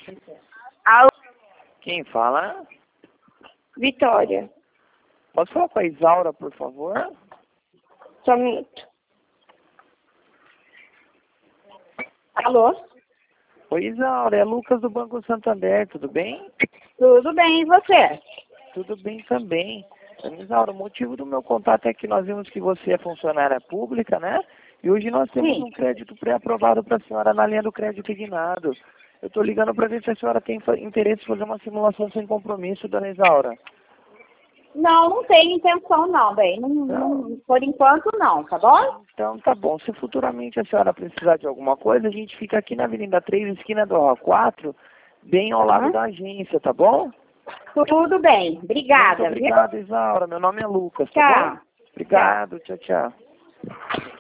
Alô, Quem fala? Vitória. Posso falar com a Isaura, por favor? Só um minuto. Alô? Oi, Isaura, é Lucas do Banco Santander, tudo bem? Tudo bem, e você? Tudo bem também. Isaura, o motivo do meu contato é que nós vimos que você é funcionária pública, né? E hoje nós temos Sim. um crédito pré-aprovado para a senhora na linha do crédito guinado. Eu estou ligando para ver se a senhora tem interesse em fazer uma simulação sem compromisso, dona Isaura. Não, não tenho intenção não, bem. Por enquanto não, tá bom? Então, tá bom. Se futuramente a senhora precisar de alguma coisa, a gente fica aqui na Avenida 3, esquina do Rua 4, bem ao lado da agência, tá bom? Tudo bem. Obrigada. Muito obrigado, Isaura. Meu nome é Lucas, tá Tchau. bom? Obrigado, tchau, tchau.